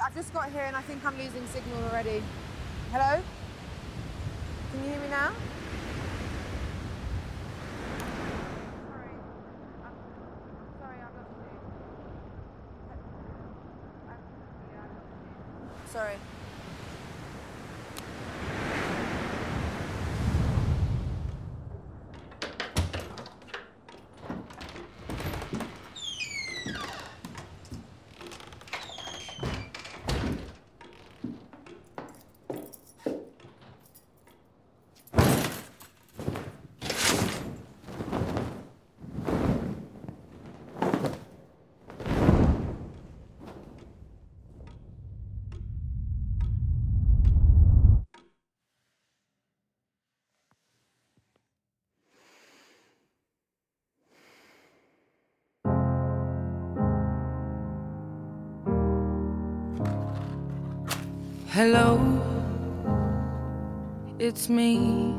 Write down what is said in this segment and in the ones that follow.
I've just got here and I think I'm losing signal already. Hello? Can you hear me now? Sorry, I've lost you. Sorry. Hello, it's me.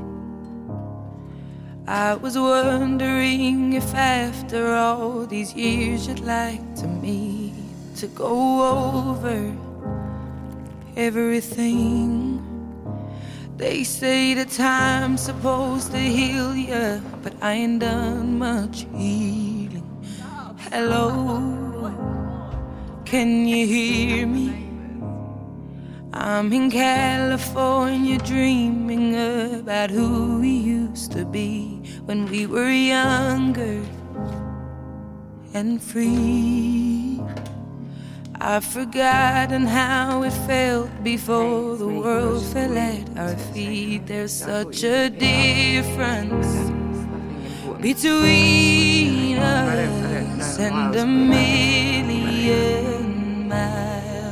I was wondering if after all these years you'd like to meet to go over everything. They say that time's supposed to heal ya, but I ain't done much healing. Hello, can you hear me? I'm in California dreaming about who we used to be when we were younger and free. I've forgotten how it felt before the world fell at our feet. There's such a difference between us and a million miles.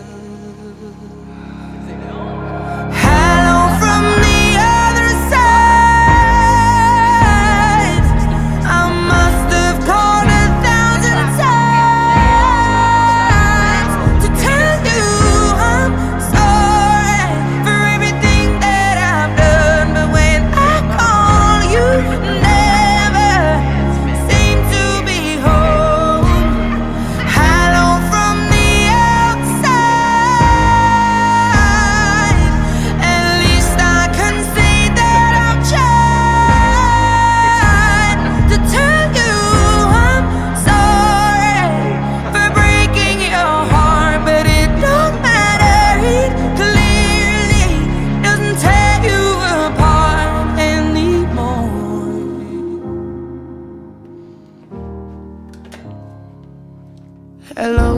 Hello,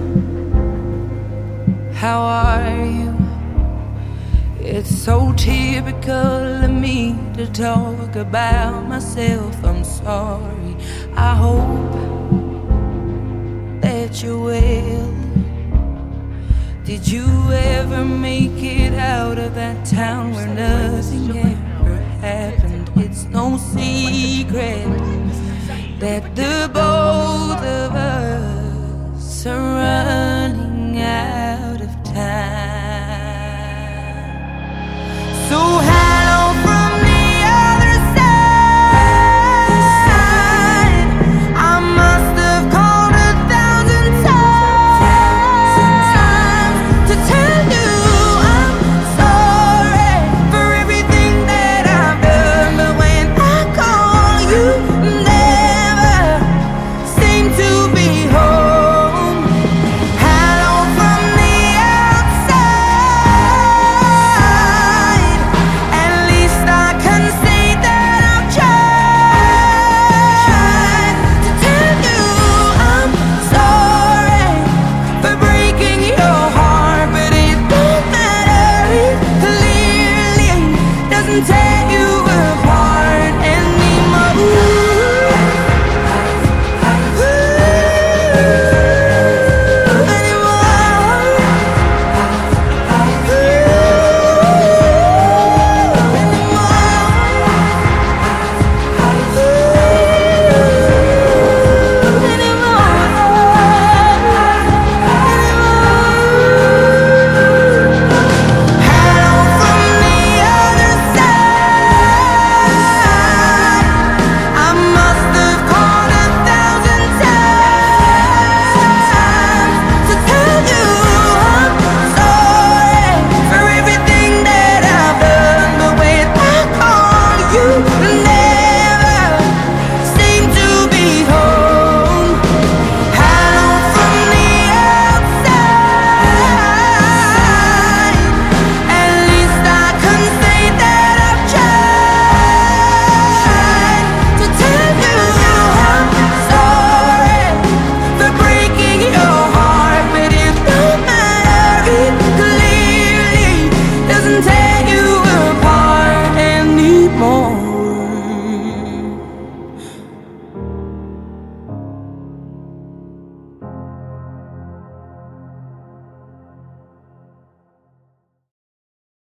how are you? It's so typical of me to talk about myself. I'm sorry. I hope that you're well. Did you ever make it out of that town where nothing ever happened? It's no secret that the